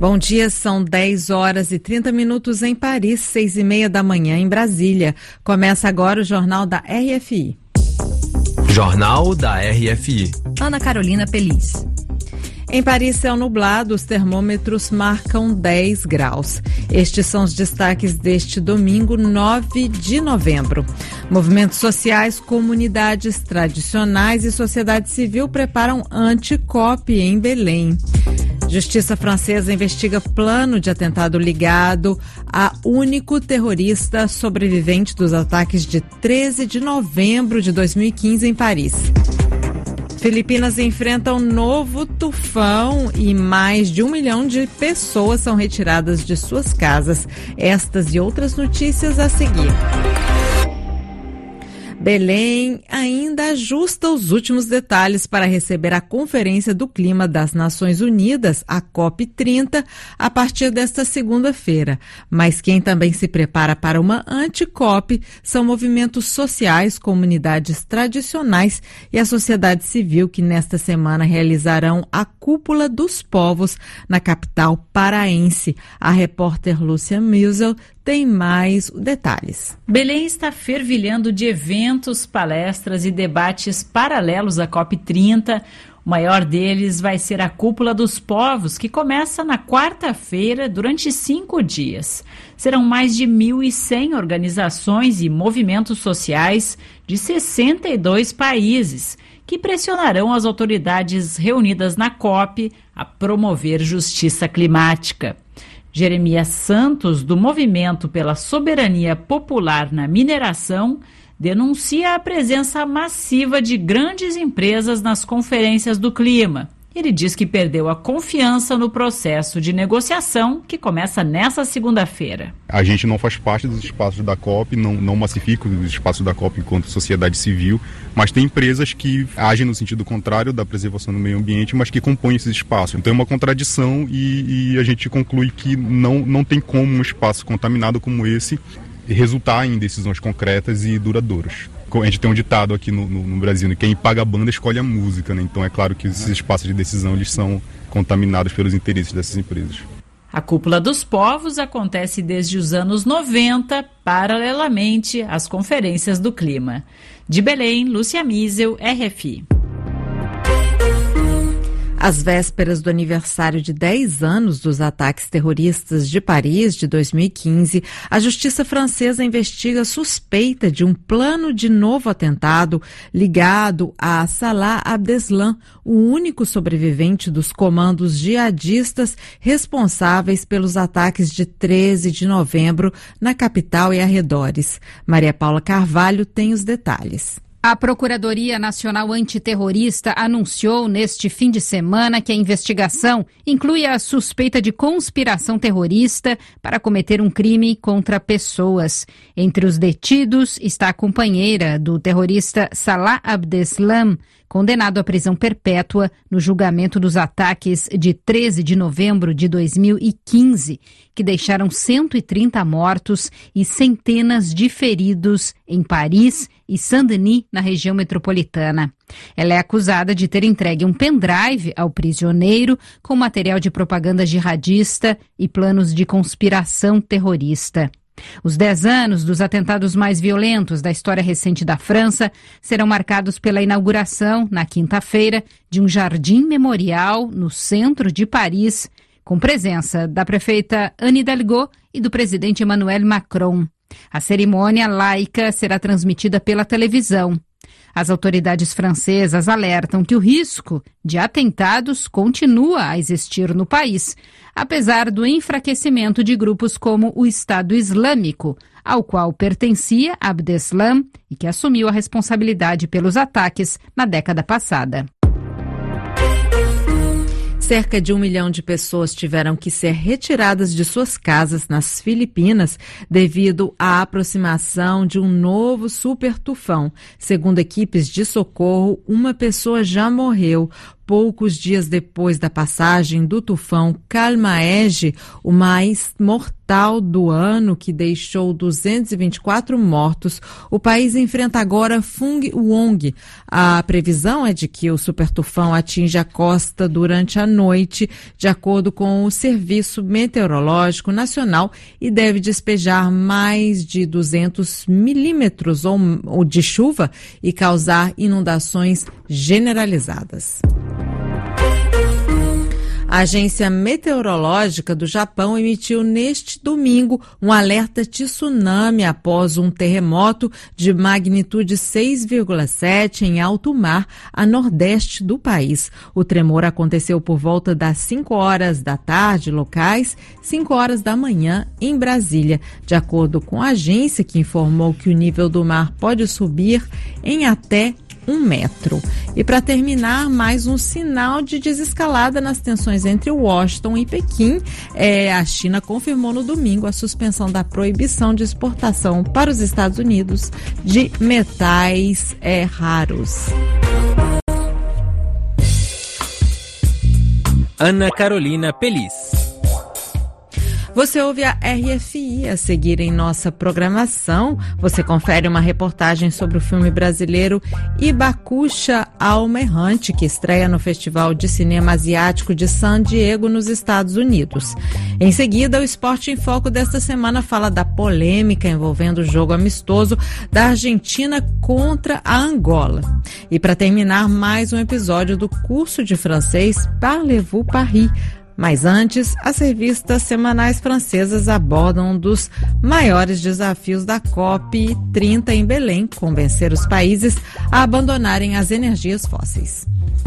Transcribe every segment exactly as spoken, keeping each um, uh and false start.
Bom dia, são dez horas e trinta minutos em Paris, seis e meia da manhã em Brasília. Começa agora o Jornal da R F I. Jornal da R F I. Ana Carolina Peliz. Em Paris, céu nublado, os termômetros marcam dez graus. Estes são os destaques deste domingo, nove de novembro. Movimentos sociais, comunidades tradicionais e sociedade civil preparam anti-COP em Belém. Justiça francesa investiga plano de atentado ligado a único terrorista sobrevivente dos ataques de treze de novembro de dois mil e quinze em Paris. Filipinas enfrentam novo tufão e mais de um milhão de pessoas são retiradas de suas casas. Estas e outras notícias a seguir. Belém ainda ajusta os últimos detalhes para receber a Conferência do Clima das Nações Unidas, a COP trinta, a partir desta segunda-feira. Mas quem também se prepara para uma anti-COP são movimentos sociais, comunidades tradicionais e a sociedade civil, que nesta semana realizarão a Cúpula dos Povos na capital paraense. A repórter Lúcia Miesel tem mais detalhes. Belém está fervilhando de eventos, palestras e debates paralelos à COP trinta. O maior deles vai ser a Cúpula dos Povos, que começa na quarta-feira durante cinco dias. Serão mais de mil e cem organizações e movimentos sociais de sessenta e dois países que pressionarão as autoridades reunidas na COP a promover justiça climática. Jeremias Santos, do Movimento pela Soberania Popular na Mineração, denuncia a presença massiva de grandes empresas nas conferências do clima. Ele diz que perdeu a confiança no processo de negociação que começa nesta segunda-feira. A gente não faz parte dos espaços da COP, não, não massifica os espaços da COP enquanto sociedade civil, mas tem empresas que agem no sentido contrário da preservação do meio ambiente, mas que compõem esses espaços. Então é uma contradição e, e a gente conclui que não, não tem como um espaço contaminado como esse resultar em decisões concretas e duradouras. A gente tem um ditado aqui no, no, no Brasil, né? Quem paga a banda escolhe a música, né? Então é claro que esses espaços de decisão eles são contaminados pelos interesses dessas empresas. A Cúpula dos Povos acontece desde os anos noventa, paralelamente às conferências do clima. De Belém, Lúcia Miesel, R F I. Às vésperas do aniversário de dez anos dos ataques terroristas de Paris de dois mil e quinze, a justiça francesa investiga a suspeita de um plano de novo atentado ligado a Salah Abdeslam, o único sobrevivente dos comandos jihadistas responsáveis pelos ataques de treze de novembro na capital e arredores. Maria Paula Carvalho tem os detalhes. A Procuradoria Nacional Antiterrorista anunciou neste fim de semana que a investigação inclui a suspeita de conspiração terrorista para cometer um crime contra pessoas. Entre os detidos está a companheira do terrorista Salah Abdeslam, condenado à prisão perpétua no julgamento dos ataques de treze de novembro de dois mil e quinze, que deixaram cento e trinta mortos e centenas de feridos em Paris e Saint-Denis, na região metropolitana. Ela é acusada de ter entregue um pendrive ao prisioneiro com material de propaganda jihadista e planos de conspiração terrorista. Os dez anos dos atentados mais violentos da história recente da França serão marcados pela inauguração, na quinta-feira, de um jardim memorial no centro de Paris, com presença da prefeita Anne Hidalgo e do presidente Emmanuel Macron. A cerimônia laica será transmitida pela televisão. As autoridades francesas alertam que o risco de atentados continua a existir no país, apesar do enfraquecimento de grupos como o Estado Islâmico, ao qual pertencia Abdeslam e que assumiu a responsabilidade pelos ataques na década passada. Cerca de um milhão de pessoas tiveram que ser retiradas de suas casas nas Filipinas devido à aproximação de um novo super tufão. Segundo equipes de socorro, uma pessoa já morreu. poucos dias depois da passagem do tufão Kalmaege, o mais mortal do ano, que deixou duzentos e vinte e quatro mortos, o país enfrenta agora Fung Wong. A previsão é de que o supertufão atinja a costa durante a noite, de acordo com o Serviço Meteorológico Nacional, e deve despejar mais de duzentos milímetros de chuva e causar inundações generalizadas. A Agência Meteorológica do Japão emitiu neste domingo um alerta de tsunami após um terremoto de magnitude seis vírgula sete em alto mar a nordeste do país. O tremor aconteceu por volta das cinco horas da tarde locais, cinco horas da manhã em Brasília, de acordo com a agência, que informou que o nível do mar pode subir em até um metro. E para terminar, mais um sinal de desescalada nas tensões entre Washington e Pequim. É, a China confirmou no domingo a suspensão da proibição de exportação para os Estados Unidos de metais é, raros. Ana Carolina Pelis. Você ouve a R F I a seguir em nossa programação. Você confere uma reportagem sobre o filme brasileiro Hibakusha Alma Errante, que estreia no Festival de Cinema Asiático de San Diego, nos Estados Unidos. Em seguida, o Esporte em Foco desta semana fala da polêmica envolvendo o jogo amistoso da Argentina contra a Angola. E para terminar, mais um episódio do curso de francês Parlez-vous Paris. Mas antes, as revistas semanais francesas abordam um dos maiores desafios da COP trinta em Belém, convencer os países a abandonarem as energias fósseis.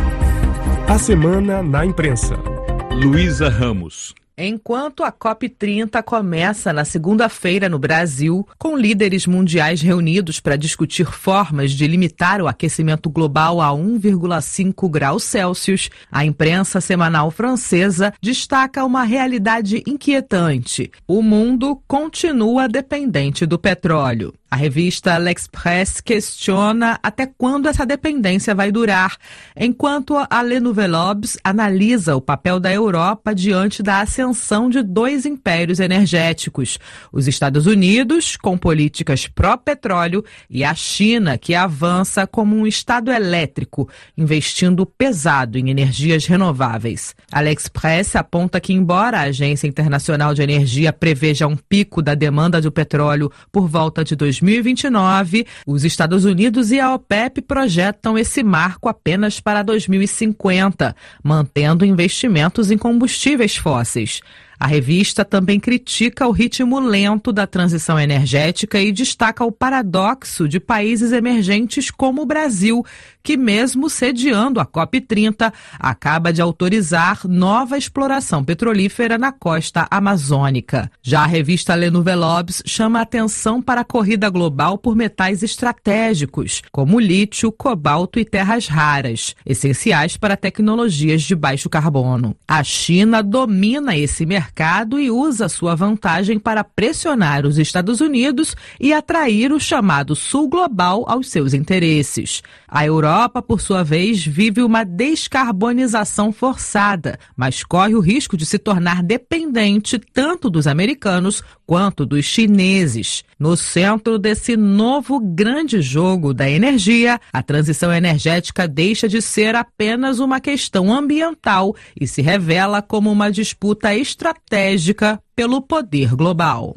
A semana na imprensa. Luísa Ramos. Enquanto a COP trinta começa na segunda-feira no Brasil, com líderes mundiais reunidos para discutir formas de limitar o aquecimento global a um vírgula cinco graus Celsius, a imprensa semanal francesa destaca uma realidade inquietante. O mundo continua dependente do petróleo. A revista L'Express questiona até quando essa dependência vai durar, enquanto a Le Nouvel Obs analisa o papel da Europa diante da ascensão de dois impérios energéticos, os Estados Unidos, com políticas pró-petróleo, e a China, que avança como um Estado elétrico, investindo pesado em energias renováveis. A L'Express aponta que, embora a Agência Internacional de Energia preveja um pico da demanda do petróleo por volta de dois mil e vinte e nove, os Estados Unidos e a OPEP projetam esse marco apenas para dois mil e cinquenta, mantendo investimentos em combustíveis fósseis. A revista também critica o ritmo lento da transição energética e destaca o paradoxo de países emergentes como o Brasil, que mesmo sediando a COP trinta, acaba de autorizar nova exploração petrolífera na costa amazônica. Já a revista Le Nouvel Obs chama a atenção para a corrida global por metais estratégicos, como lítio, cobalto e terras raras, essenciais para tecnologias de baixo carbono. A China domina esse mercado mercado e usa sua vantagem para pressionar os Estados Unidos e atrair o chamado Sul Global aos seus interesses. A Europa, por sua vez, vive uma descarbonização forçada, mas corre o risco de se tornar dependente tanto dos americanos quanto dos chineses. No centro desse novo grande jogo da energia, a transição energética deixa de ser apenas uma questão ambiental e se revela como uma disputa estratégica pelo poder global.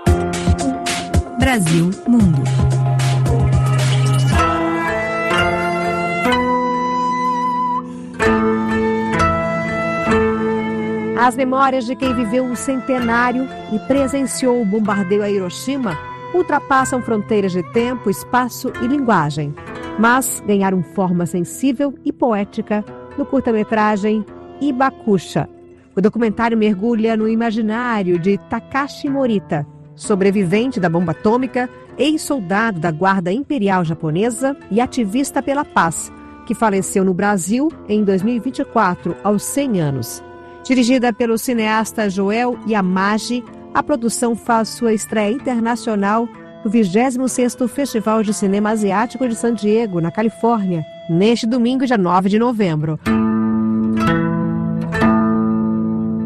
Brasil Mundo. As memórias de quem viveu o centenário e presenciou o bombardeio a Hiroshima ultrapassam fronteiras de tempo, espaço e linguagem, mas ganharam forma sensível e poética no curta-metragem Hibakusha. O documentário mergulha no imaginário de Takashi Morita, sobrevivente da bomba atômica, ex-soldado da Guarda Imperial Japonesa e ativista pela paz, que faleceu no Brasil em dois mil e vinte e quatro, aos cem anos. Dirigida pelo cineasta Joel Yamagi, a produção faz sua estreia internacional no vigésimo sexto Festival de Cinema Asiático de San Diego, na Califórnia, neste domingo, dia nove de novembro.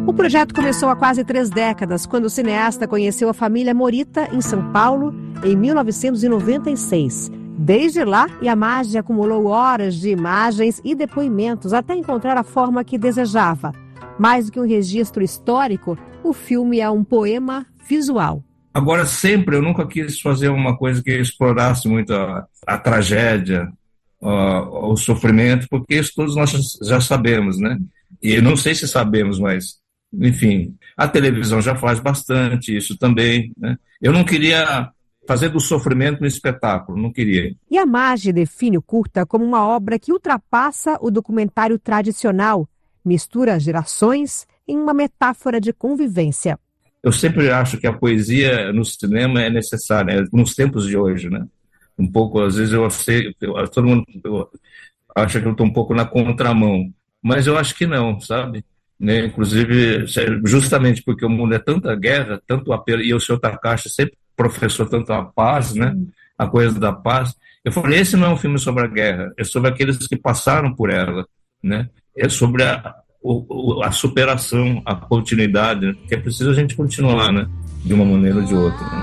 O projeto começou há quase três décadas, quando o cineasta conheceu a família Morita em São Paulo, em mil novecentos e noventa e seis. Desde lá, Yamagi acumulou horas de imagens e depoimentos até encontrar a forma que desejava. Mais do que um registro histórico, o filme é um poema visual. Agora, sempre, eu nunca quis fazer uma coisa que explorasse muito a, a tragédia, a, o sofrimento, porque isso todos nós já sabemos, né? E não sei se sabemos, mas, enfim, a televisão já faz bastante isso também, né? Eu não queria fazer do sofrimento um espetáculo, não queria. Yamagi define o curta como uma obra que ultrapassa o documentário tradicional, mistura gerações em uma metáfora de convivência. Eu sempre acho que a poesia no cinema é necessária, nos tempos de hoje, né? Um pouco, às vezes eu sei, eu, todo mundo eu, acha que eu estou um pouco na contramão, mas eu acho que não, sabe? Né? Inclusive, justamente porque o mundo é tanta guerra, tanto apelo, e o senhor Takashi sempre professor tanto a paz, né? A coisa da paz. Eu falei, esse não é um filme sobre a guerra, é sobre aqueles que passaram por ela, né? É sobre a, o, a superação, a continuidade, né? Que é preciso a gente continuar, né? De uma maneira ou de outra, né?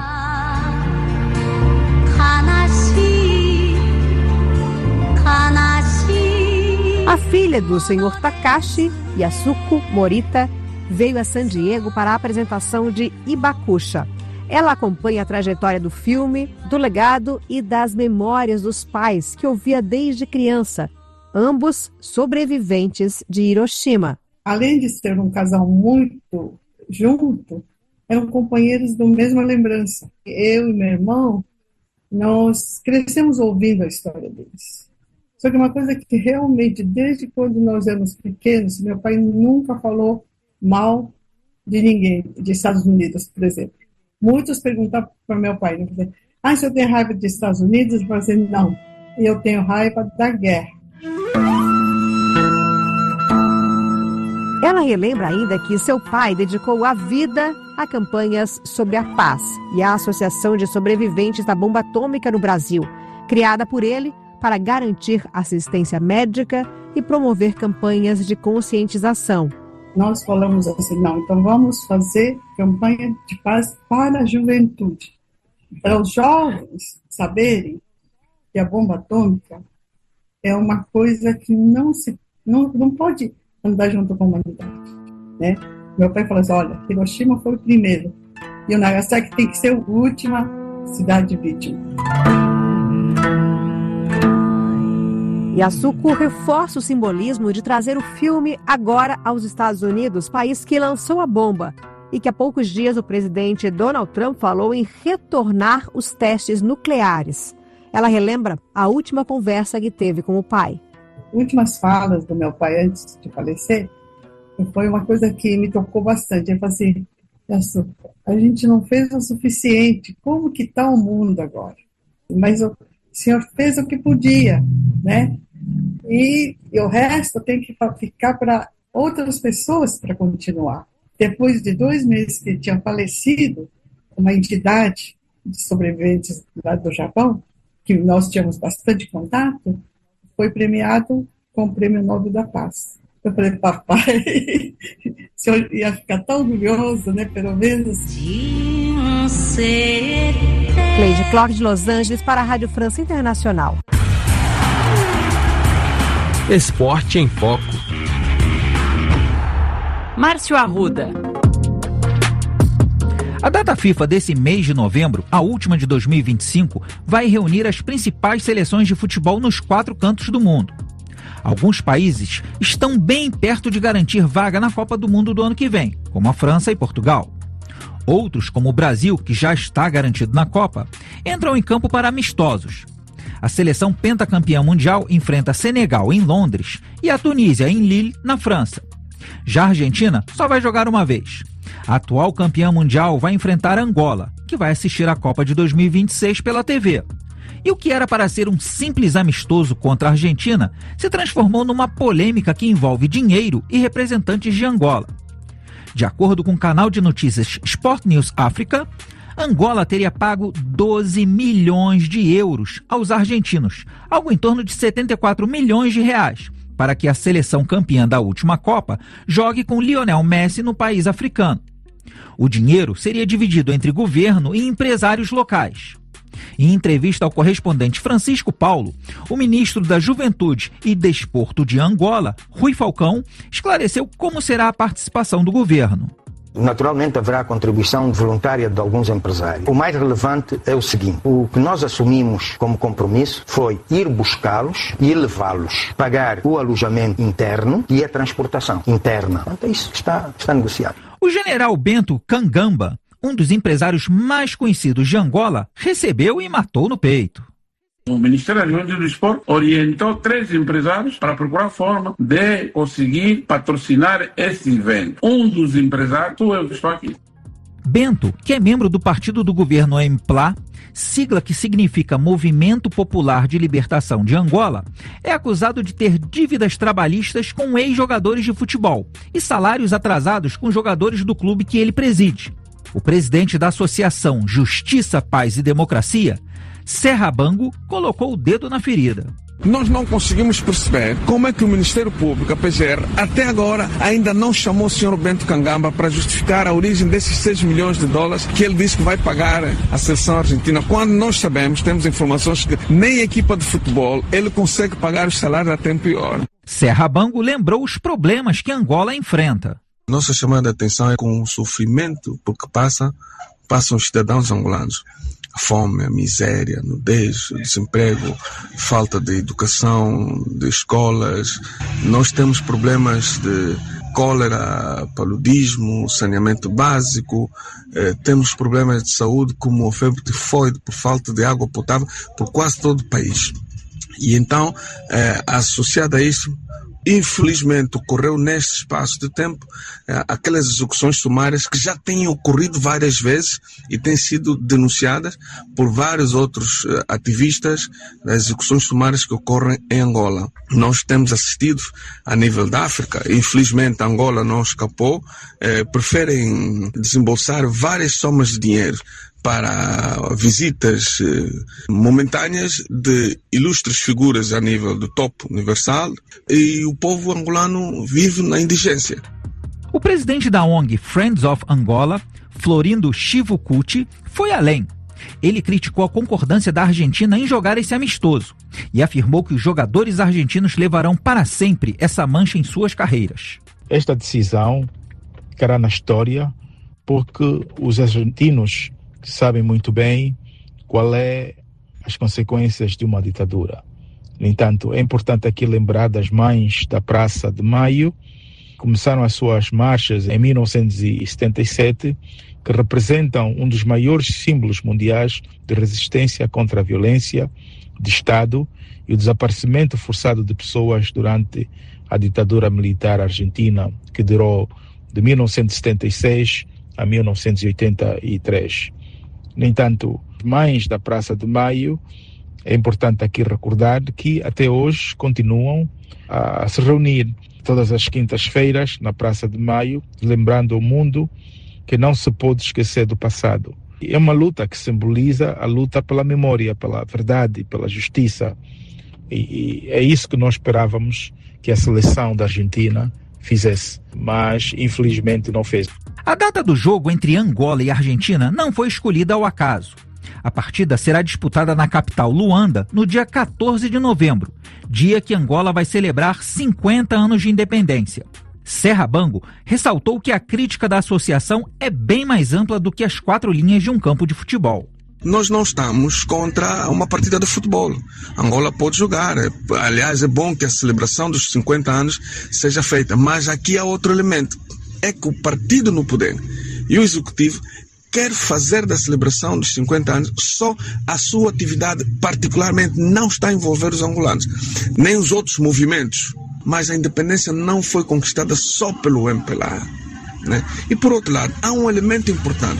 A filha do senhor Takashi, Yasuko Morita, veio a San Diego para a apresentação de Hibakusha. Ela acompanha a trajetória do filme, do legado e das memórias dos pais que ouvia desde criança, ambos sobreviventes de Hiroshima. Além de ser um casal muito junto, eram companheiros da mesma lembrança. Eu e meu irmão, nós crescemos ouvindo a história deles. Só que uma coisa que realmente, desde quando nós éramos pequenos, meu pai nunca falou mal de ninguém, de Estados Unidos, por exemplo. Muitos perguntavam para meu pai, né? Ah, se eu tenho raiva dos Estados Unidos? Eu falei assim, não, eu tenho raiva da guerra. Ela relembra ainda que seu pai dedicou a vida a campanhas sobre a paz e à Associação de Sobreviventes da Bomba Atômica no Brasil, criada por ele para garantir assistência médica e promover campanhas de conscientização. Nós falamos assim, não, então vamos fazer campanha de paz para a juventude, para os jovens saberem que a bomba atômica é uma coisa que não, se, não, não pode andar junto com a humanidade, né? Meu pai falou assim, olha, Hiroshima foi o primeiro, e o Nagasaki tem que ser a última cidade vítima. Yasuko reforça o simbolismo de trazer o filme agora aos Estados Unidos, país que lançou a bomba, e que há poucos dias o presidente Donald Trump falou em retornar os testes nucleares. Ela relembra a última conversa que teve com o pai. Últimas falas do meu pai antes de falecer, foi uma coisa que me tocou bastante. Ele falou assim, Yasuko, a gente não fez o suficiente, como que está o mundo agora? Mas o senhor fez o que podia, né? E, e o resto tem que ficar para outras pessoas para continuar. Depois de dois meses que tinha falecido, uma entidade de sobreviventes lá do Japão, que nós tínhamos bastante contato, foi premiado com o Prêmio Nobel da Paz. Eu falei, papai, o senhor ia ficar tão orgulhoso, né, pelo menos. Cleide Clark de Los Angeles para a Rádio França Internacional. Esporte em Foco. Márcio Arruda. A data FIFA desse mês de novembro, a última de dois mil e vinte e cinco, vai reunir as principais seleções de futebol nos quatro cantos do mundo. Alguns países estão bem perto de garantir vaga na Copa do Mundo do ano que vem, como a França e Portugal. Outros, como o Brasil, que já está garantido na Copa, entram em campo para amistosos. A seleção pentacampeã mundial enfrenta Senegal em Londres e a Tunísia em Lille, na França. Já a Argentina só vai jogar uma vez. A atual campeã mundial vai enfrentar Angola, que vai assistir à Copa de dois mil e vinte e seis pela T V. E o que era para ser um simples amistoso contra a Argentina se transformou numa polêmica que envolve dinheiro e representantes de Angola. De acordo com o canal de notícias Sport News Africa, Angola teria pago doze milhões de euros aos argentinos, algo em torno de setenta e quatro milhões de reais, para que a seleção campeã da última Copa jogue com Lionel Messi no país africano. O dinheiro seria dividido entre governo e empresários locais. Em entrevista ao correspondente Francisco Paulo, o ministro da Juventude e Desporto de Angola, Rui Falcão, esclareceu como será a participação do governo. Naturalmente haverá contribuição voluntária de alguns empresários. O mais relevante é o seguinte: o que nós assumimos como compromisso foi ir buscá-los e levá-los, pagar o alojamento interno e a transportação interna. Então isso está, está negociado. O general Bento Kangamba, um dos empresários mais conhecidos de Angola, recebeu e matou no peito. O Ministério da Juventude e do Desporto orientou três empresários para procurar forma de conseguir patrocinar esse evento. Um dos empresários sou eu que estou aqui. Bento, que é membro do partido do governo M P L A, sigla que significa Movimento Popular de Libertação de Angola, é acusado de ter dívidas trabalhistas com ex-jogadores de futebol e salários atrasados com jogadores do clube que ele preside. O presidente da Associação Justiça, Paz e Democracia, Serra Bango, colocou o dedo na ferida. Nós não conseguimos perceber como é que o Ministério Público, a P G R, até agora ainda não chamou o senhor Bento Kangamba para justificar a origem desses seis milhões de dólares que ele disse que vai pagar à seleção argentina, quando nós sabemos, temos informações que nem a equipa de futebol ele consegue pagar os salários a tempo e hora. Serra Bango lembrou os problemas que Angola enfrenta. Nossa chamada de atenção é com o sofrimento porque passa, passam os cidadãos angolanos. A fome, a miséria, a nudez, o desemprego, falta de educação, de escolas. Nós temos problemas de cólera, paludismo, saneamento básico, eh, temos problemas de saúde como a febre tifoide por falta de água potável por quase todo o país. E então, eh, associado a isso, infelizmente ocorreu neste espaço de tempo eh, aquelas execuções sumárias que já têm ocorrido várias vezes e têm sido denunciadas por vários outros eh, ativistas das execuções sumárias que ocorrem em Angola. Nós temos assistido a nível da África, infelizmente Angola não escapou, eh, preferem desembolsar várias somas de dinheiro para visitas eh, momentâneas de ilustres figuras a nível do topo universal e o povo angolano vive na indigência. O presidente da O N G Friends of Angola, Florindo Chivucuti, foi além. Ele criticou a concordância da Argentina em jogar esse amistoso e afirmou que os jogadores argentinos levarão para sempre essa mancha em suas carreiras. Esta decisão ficará na história porque os argentinos sabem muito bem qual é as consequências de uma ditadura. No entanto, é importante aqui lembrar das mães da Praça de Maio, que começaram as suas marchas em mil novecentos e setenta e sete, que representam um dos maiores símbolos mundiais de resistência contra a violência de Estado e o desaparecimento forçado de pessoas durante a ditadura militar argentina, que durou de mil novecentos e setenta e seis a mil novecentos e oitenta e três. No entanto, mães da Praça de Maio, é importante aqui recordar que até hoje continuam a se reunir todas as quintas-feiras na Praça de Maio, lembrando ao mundo que não se pode esquecer do passado. É uma luta que simboliza a luta pela memória, pela verdade, pela justiça. E, e é isso que nós esperávamos que a seleção da Argentina fizesse, mas infelizmente não fez. A data do jogo entre Angola e Argentina não foi escolhida ao acaso. A partida será disputada na capital Luanda no dia quatorze de novembro, dia que Angola vai celebrar cinquenta anos de independência. Serra Bango ressaltou que a crítica da associação é bem mais ampla do que as quatro linhas de um campo de futebol. Nós não estamos contra uma partida de futebol. Angola pode jogar. Aliás, é bom que a celebração dos cinquenta anos seja feita. Mas aqui há outro elemento. É que o partido no poder e o executivo quer fazer da celebração dos cinquenta anos só a sua atividade, particularmente não está a envolver os angolanos, nem os outros movimentos. Mas a independência não foi conquistada só pelo M P L A, né? E por outro lado, há um elemento importante.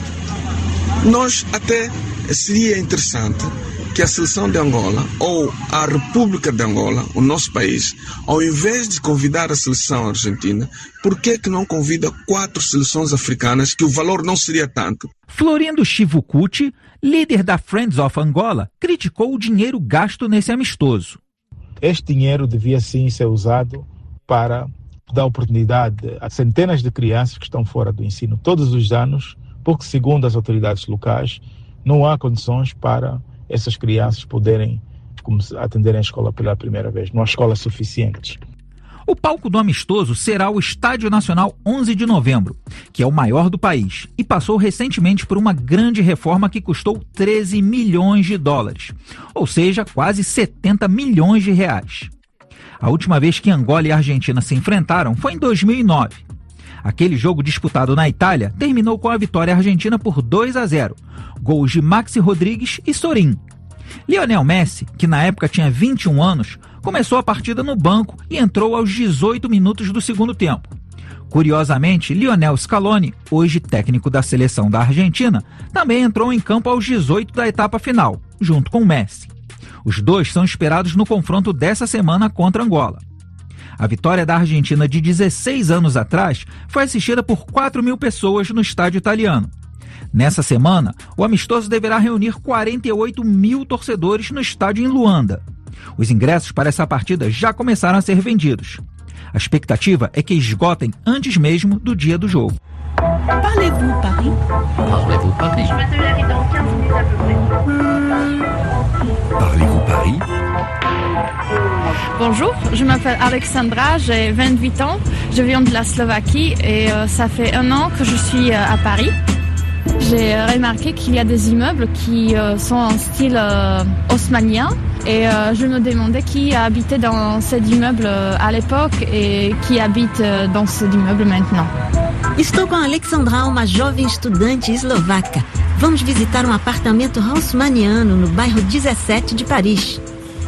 Nós até seria interessante que a seleção de Angola ou a República de Angola, o nosso país, ao invés de convidar a seleção argentina, por que que não convida quatro seleções africanas que o valor não seria tanto? Florindo Chivucuti, líder da Friends of Angola, criticou o dinheiro gasto nesse amistoso. este dinheiro devia sim ser usado para dar oportunidade a centenas de crianças que estão fora do ensino todos os anos, porque, segundo as autoridades locais, não há condições para essas crianças poderem atenderem a escola pela primeira vez. Não há escolas suficientes. O palco do amistoso será o Estádio Nacional onze de novembro, que é o maior do país e passou recentemente por uma grande reforma que custou treze milhões de dólares, ou seja, quase setenta milhões de reais. A última vez que Angola e Argentina se enfrentaram foi em dois mil e nove. Aquele jogo disputado na Itália terminou com a vitória argentina por dois a zero, gols de Maxi Rodrigues e Sorin. Lionel Messi, que na época tinha vinte e um anos, começou a partida no banco e entrou aos dezoito minutos do segundo tempo. Curiosamente, Lionel Scaloni, hoje técnico da seleção da Argentina, também entrou em campo aos dezoito da etapa final, junto com Messi. Os dois são esperados no confronto dessa semana contra Angola. A vitória da Argentina de dezesseis anos atrás foi assistida por quatro mil pessoas no estádio italiano. Nessa semana, o amistoso deverá reunir quarenta e oito mil torcedores no estádio em Luanda. Os ingressos para essa partida já começaram a ser vendidos. A expectativa é que esgotem antes mesmo do dia do jogo. Parlez-vous Paris? Parlez-vous Paris? Parlez-vous Paris? Bonjour, je m'appelle Alexandra, j'ai vingt-huit ans, je viens de la Slovaquie et euh, ça fait un an que je suis euh, à Paris. J'ai remarqué qu'il y a des immeubles qui euh, sont en style euh, haussmannien et euh, je me demandais qui habitait dans cet immeuble euh, à l'époque et qui habite euh, dans cet immeuble maintenant. Estou com a Alexandra, uma jovem estudante eslovaca. Vamos visitar um apartamento haussmanniano no bairro dezessete de Paris.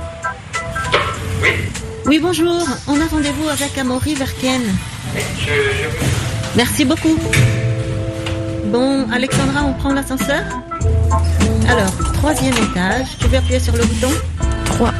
Oui, bonjour. On a rendez-vous avec Amaury Verken. Merci beaucoup. Bon, Alexandra, on prend l'ascenseur? Alors, troisième étage. Tu veux appuyer sur le bouton? trois.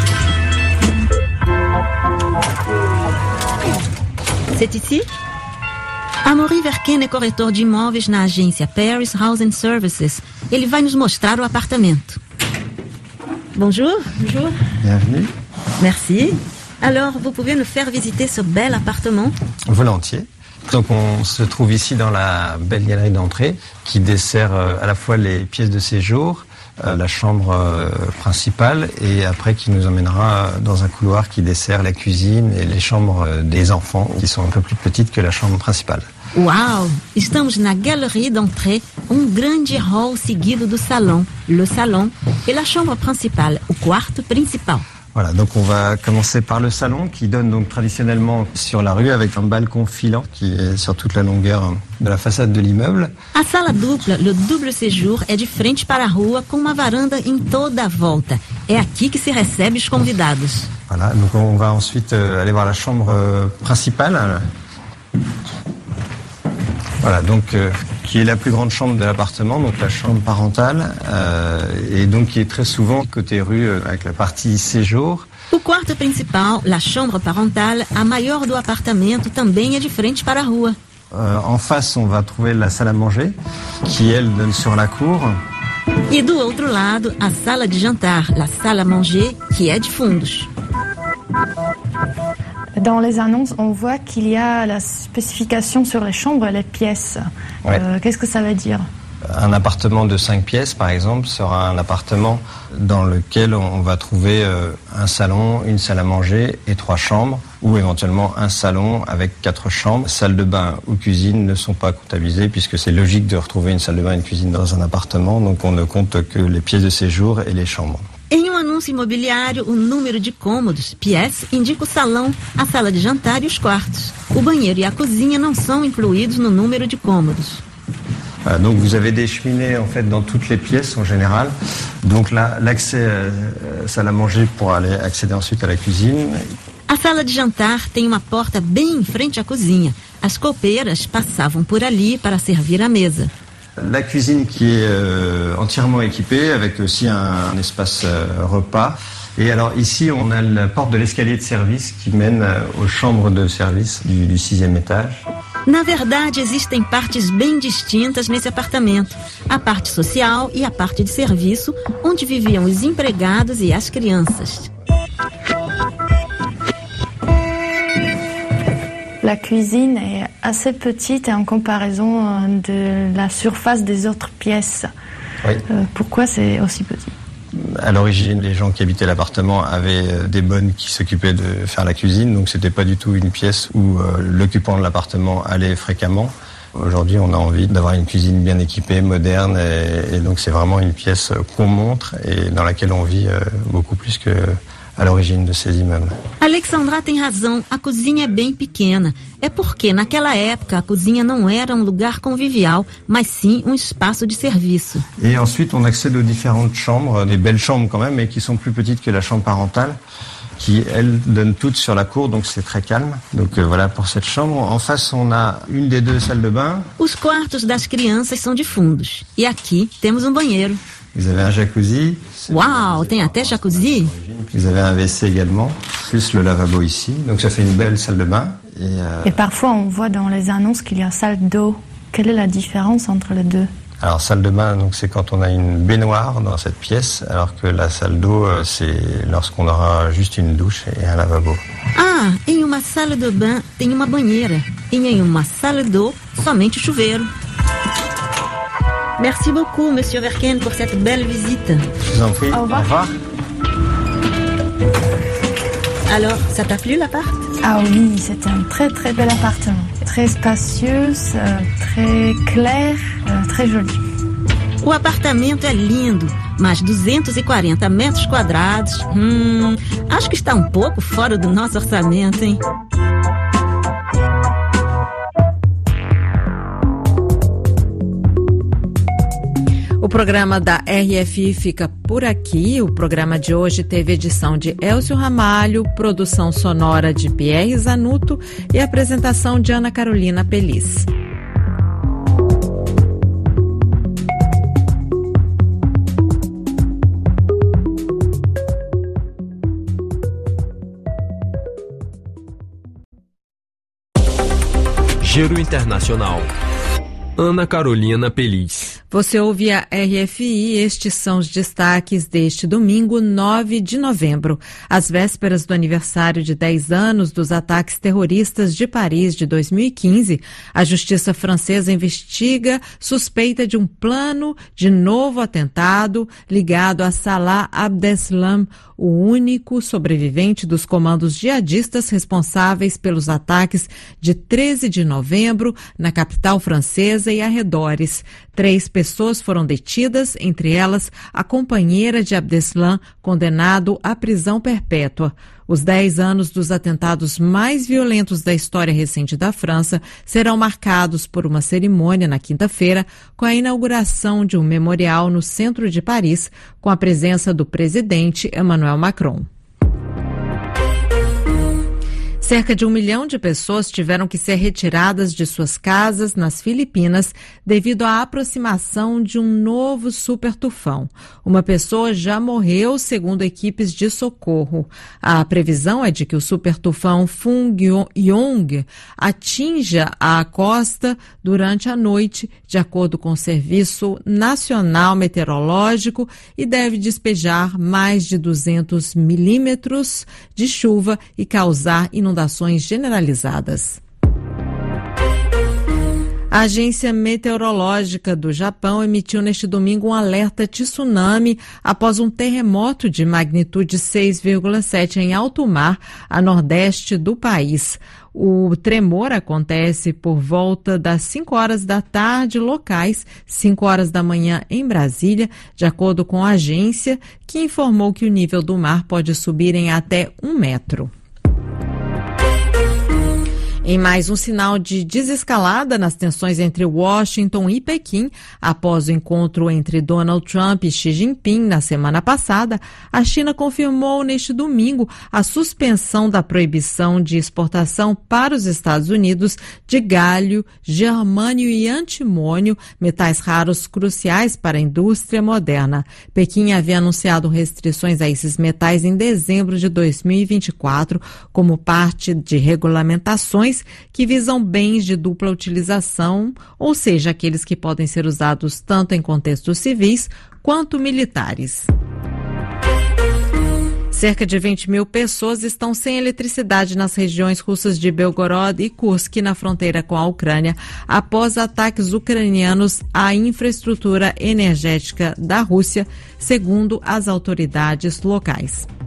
C'est ici? Amaury Verken é corretor de imóveis na agência Paris House and Services. Ele vai nos mostrar o apartamento. Bonjour. Bonjour. Bienvenue. Merci. Alors, vous pouvez nous faire visiter ce bel appartement? Volontiers. Donc on se trouve ici dans la belle galerie d'entrée qui dessert euh, à la fois les pièces de séjour, euh, la chambre euh, principale et après qui nous emmènera dans un couloir qui dessert la cuisine et les chambres euh, des enfants qui sont un peu plus petites que la chambre principale. Uau! Estamos na galerie d'entrée, um grande hall seguido do salão, le salon, et la chambre principale, o quarto principal. Voilà, donc on va commencer par le salon qui donne donc traditionnellement sur la rue avec un balcon filant qui est sur toute la longueur de la façade de l'immeuble. A sala dupla, le double séjour, é de frente para a rua com uma varanda em toda a volta. É aqui que se recebe os convidados. Voilà, donc on va ensuite euh, aller voir la chambre euh, principale. Voilà, donc euh, qui est la plus grande chambre de l'appartement, donc la chambre parentale, euh, et donc qui est très souvent côté rue euh, avec la partie séjour. O quarto principal, la chambre parentale, a maior do apartamento, também é de frente para a rua. Euh, en face, on va trouver la salle à manger, qui elle donne sur la cour. E do outro lado, a sala de jantar, la salle à manger, qui é de fundos. Dans les annonces, on voit qu'il y a la spécification sur les chambres et les pièces. Ouais. Euh, qu'est-ce que ça veut dire? Un appartement de cinq pièces, par exemple, sera un appartement dans lequel on va trouver euh, un salon, une salle à manger et trois chambres, ou éventuellement un salon avec quatre chambres. Salle de bain ou cuisine ne sont pas comptabilisées puisque c'est logique de retrouver une salle de bain et une cuisine dans un appartement, donc on ne compte que les pièces de séjour et les chambres. Em um anúncio imobiliário, o número de cômodos, pièces, indica o salão, a sala de jantar e os quartos. O banheiro e a cozinha não são incluídos no número de cômodos. Voilà, donc vous avez des cheminées en fait dans toutes les pièces en général. Donc là, l'accès à la salle à manger pour aller accéder ensuite à la cuisine. A sala de jantar tem uma porta bem em frente à cozinha. As copeiras passavam por ali para servir à mesa. La cuisine qui est euh, entièrement équipée avec aussi un, un espace euh, repas. Et alors ici, on a la porte de l'escalier de service qui mène euh, aux chambres de service du, du sixième étage. Na verdade, existem partes bem distintas nesse apartamento. A parte social e a parte de serviço, onde viviam os empregados e as crianças. La cuisine est assez petite en comparaison de la surface des autres pièces. Oui. Euh, pourquoi c'est aussi petit? À l'origine, les gens qui habitaient l'appartement avaient des bonnes qui s'occupaient de faire la cuisine, donc c'était pas du tout une pièce où euh, l'occupant de l'appartement allait fréquemment. Aujourd'hui, on a envie d'avoir une cuisine bien équipée, moderne, et, et donc c'est vraiment une pièce qu'on montre et dans laquelle on vit euh, beaucoup plus que à l'origine de ces immeubles. Alexandra tem razão, a cozinha é bem pequena. É porque naquela época a cozinha não era um lugar convivial, mas sim um espaço de serviço. Et ensuite, on accède aux différentes chambres, des belles chambres quand même, mais qui sont plus petites que la chambre parentale, qui, elles, donnent toutes sur la cour, donc c'est très calme. Donc euh, voilà pour cette chambre. En face, on a une des deux salles de bain. Os quartos das crianças são de fundos. E aqui temos um banheiro. Vous avez un jacuzzi. Uau, tem até jacuzzi. Vous avez un W C également, plus le lavabo ici. Donc ça fait une belle salle de bain. Et, euh... et parfois, on voit dans les annonces qu'il y a salle d'eau. Quelle est la différence entre les deux? Alors, salle de bain, donc c'est quand on a une baignoire dans cette pièce, alors que la salle d'eau, c'est lorsqu'on aura juste une douche et un lavabo. Ah, em uma sala de bain tem uma banheira. E em uma sala d'eau, somente o chuveiro. Merci beaucoup, Monsieur Verken, pour cette belle visite. Je vous en prie. Au revoir. Au revoir. Alors, ça t'a plu l'appart? Ah oui, c'est un très très bel appartement. Très spacieux, très clair, très joli. O apartamento é lindo, mas duzentos e quarenta metros quadrados. Hum, acho que está um pouco fora do nosso orçamento, hein? O programa da R F I fica por aqui. O programa de hoje teve edição de Elcio Ramalho, produção sonora de Pierre Zanuto e apresentação de Ana Carolina Pelis. Giro Internacional. Ana Carolina Pelis. Você ouve a R F I, estes são os destaques deste domingo, nove de novembro. Às vésperas do aniversário de dez anos dos ataques terroristas de Paris de dois mil e quinze, a justiça francesa investiga suspeita de um plano de novo atentado ligado a Salah Abdeslam, o único sobrevivente dos comandos jihadistas responsáveis pelos ataques de treze de novembro na capital francesa e arredores. Três pessoas foram detidas, entre elas a companheira de Abdeslam, condenado à prisão perpétua. Os dez anos dos atentados mais violentos da história recente da França serão marcados por uma cerimônia na quinta-feira, com a inauguração de um memorial no centro de Paris, com a presença do presidente Emmanuel Macron. Cerca de um milhão de pessoas tiveram que ser retiradas de suas casas nas Filipinas devido à aproximação de um novo super tufão. Uma pessoa já morreu, segundo equipes de socorro. A previsão é de que o super tufão Fung-yong atinja a costa durante a noite, de acordo com o Serviço Nacional Meteorológico, e deve despejar mais de duzentos milímetros de chuva e causar inundações generalizadas. A Agência Meteorológica do Japão emitiu neste domingo um alerta de tsunami após um terremoto de magnitude seis vírgula sete em alto mar, a nordeste do país. O tremor acontece por volta das cinco horas da tarde locais, cinco horas da manhã em Brasília, de acordo com a agência, que informou que o nível do mar pode subir em até um metro. Em mais um sinal de desescalada nas tensões entre Washington e Pequim, após o encontro entre Donald Trump e Xi Jinping na semana passada, a China confirmou neste domingo a suspensão da proibição de exportação para os Estados Unidos de galho, germânio e antimônio, metais raros cruciais para a indústria moderna. Pequim havia anunciado restrições a esses metais em dezembro de dois mil e vinte e quatro, como parte de regulamentações que visam bens de dupla utilização, ou seja, aqueles que podem ser usados tanto em contextos civis quanto militares. Cerca de vinte mil pessoas estão sem eletricidade nas regiões russas de Belgorod e Kursk, na fronteira com a Ucrânia, após ataques ucranianos à infraestrutura energética da Rússia, segundo as autoridades locais.